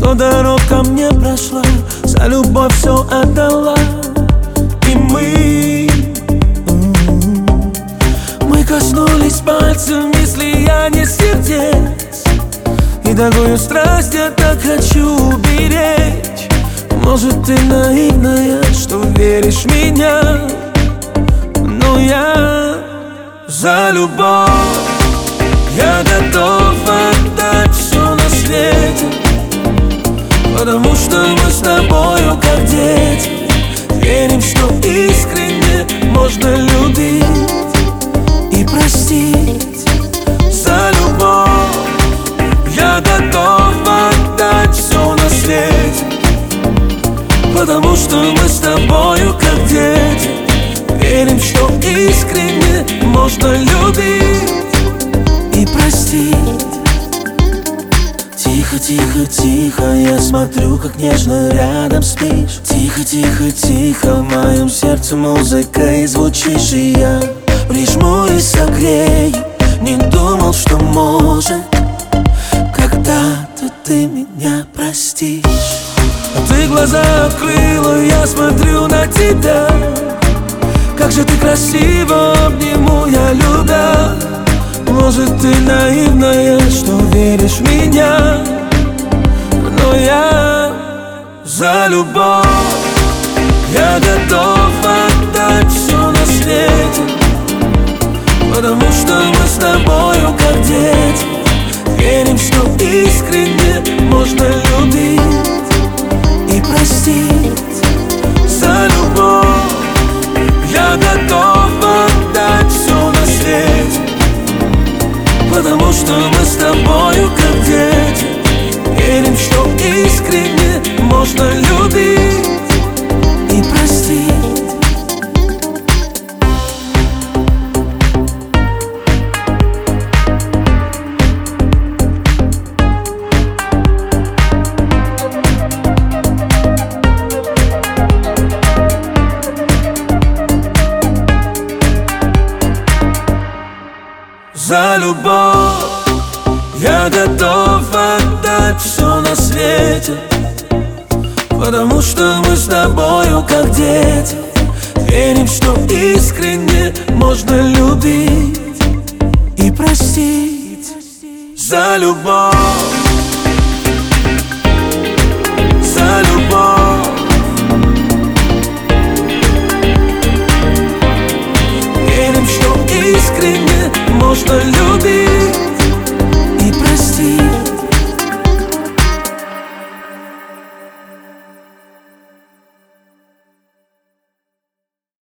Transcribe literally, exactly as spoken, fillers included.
сто дорог ко мне прошла, за любовь все отдала. И мы, мы коснулись пальцами слияния сердец. И такую страсть я так хочу уберечь. Может, ты наивная, что веришь в меня, но я за любовь. Я готов отдать все на свете, потому что мы с тобою как дети. Верим, что искренне можно любить и простить. За любовь я готов отдать все на свете, потому что мы с тобою как дети. Верим, что искренне можно любить и простить. Тихо, тихо, тихо, я смотрю, как нежно рядом спишь. Тихо, тихо, тихо, в моем сердце музыкой звучишь. И я прижму и согрею. Не думал, что может когда-то ты меня простишь. А ты глаза открыла, я смотрю на тебя. Как же ты красиво, обниму я, любя. Может, ты наивная, что веришь в меня, но я за любовь. Я готов отдать все на свете, потому что мы с тобою как дети. Верим, что искренне можно любить и простить. За любовь я готов отдать все на свете, потому что мы с тобою как дети. Верим, что искренне можно любить и простить. За любовь я готов отдать все на свете, потому что мы с тобою как дети. Верим, что искренне можно любить и простить. За любовь, за любовь.